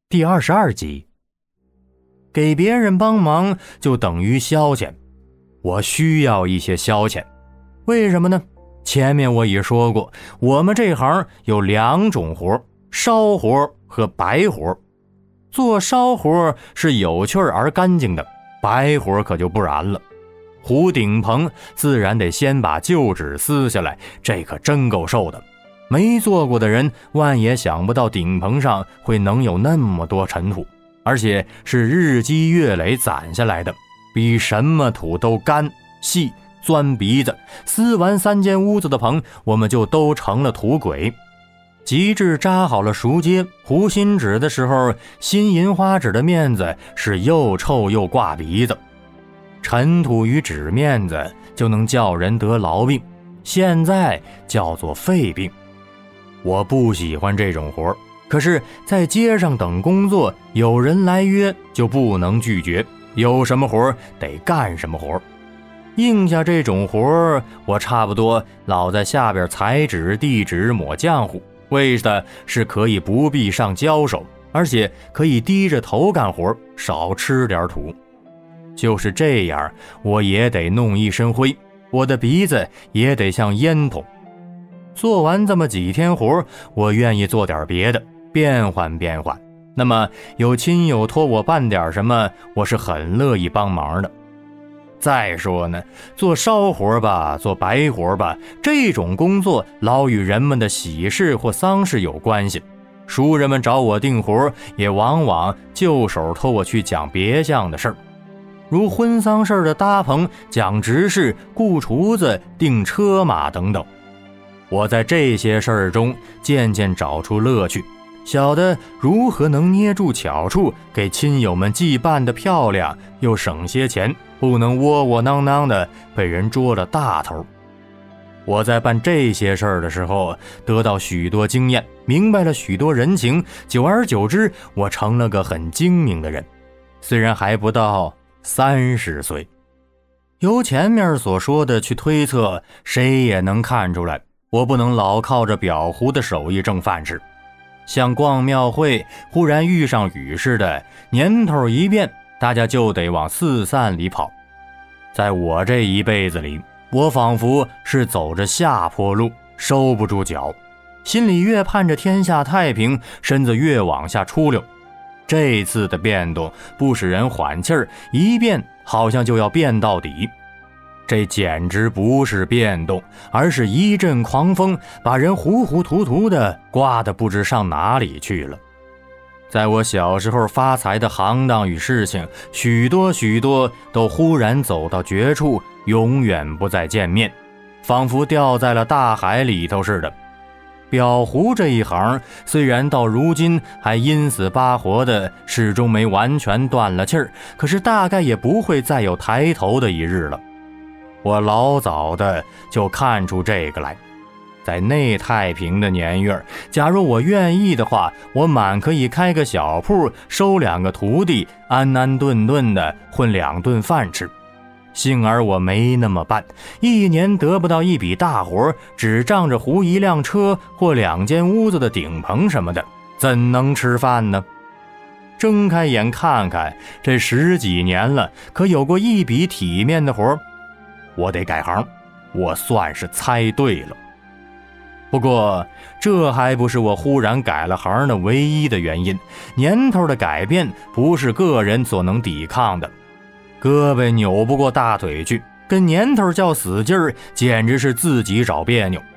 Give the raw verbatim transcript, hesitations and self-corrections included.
第二十二集。给别人帮忙就等于消遣，我需要一些消遣。为什么呢？前面我已说过，我们这行有两种活，烧活和白活。做烧活是有趣而干净的，白活可就不然了。糊顶棚自然得先把旧纸撕下来，这可真够受的。没做过的人万也想不到顶棚上会能有那么多尘土，而且是日积月累攒下来的，比什么土都干细，钻鼻子。撕完三间屋子的棚，我们就都成了土鬼。极致扎好了熟秸糊新纸的时候，新银花纸的面子是又臭又挂鼻子。尘土与纸面子就能叫人得痨病，现在叫做肺病。我不喜欢这种活，可是在街上等工作，有人来约就不能拒绝，有什么活得干什么活。应下这种活，我差不多老在下边裁纸递纸抹浆糊，为的是可以不必上交手，而且可以低着头干活，少吃点土。就是这样，我也得弄一身灰，我的鼻子也得像烟筒。做完这么几天活，我愿意做点别的，变换变换。那么有亲友托我办点什么，我是很乐意帮忙的。再说呢，做烧活吧，做白活吧，这种工作老与人们的喜事或丧事有关系。熟人们找我订活，也往往就手托我去讲别项的事儿，如婚丧事的搭棚、讲执事、雇厨子、订车马等等。我在这些事儿中渐渐找出乐趣，晓得如何能捏住巧处，给亲友们既办得漂亮，又省些钱，不能窝窝囊囊的被人捉了大头。我在办这些事儿的时候，得到许多经验，明白了许多人情，久而久之，我成了个很精明的人。虽然还不到三十岁，由前面所说的去推测，谁也能看出来，我不能老靠着裱糊的手艺挣饭吃。像逛庙会忽然遇上雨似的，年头一变，大家就得往四散里跑。在我这一辈子里，我仿佛是走着下坡路，收不住脚，心里越盼着天下太平，身子越往下出溜。这次的变动不使人缓气儿，一变好像就要变到底。这简直不是变动，而是一阵狂风，把人糊糊涂涂的刮得不知上哪里去了。在我小时候发财的行当与事情，许多许多都忽然走到绝处，永远不再见面，仿佛掉在了大海里头似的。裱糊这一行虽然到如今还因死巴活的，始终没完全断了气儿，可是大概也不会再有抬头的一日了。我老早的就看出这个来，在内太平的年月，假如我愿意的话，我满可以开个小铺，收两个徒弟，安安顿顿的混两顿饭吃。幸而我没那么办，一年得不到一笔大活，只仗着糊一辆车或两间屋子的顶棚什么的，怎能吃饭呢？睁开眼看看，这十几年了，可有过一笔体面的活。我得改行，我算是猜对了。不过这还不是我忽然改了行的唯一的原因，年头的改变不是个人所能抵抗的。胳膊扭不过大腿去，跟年头较死劲儿，简直是自己找别扭。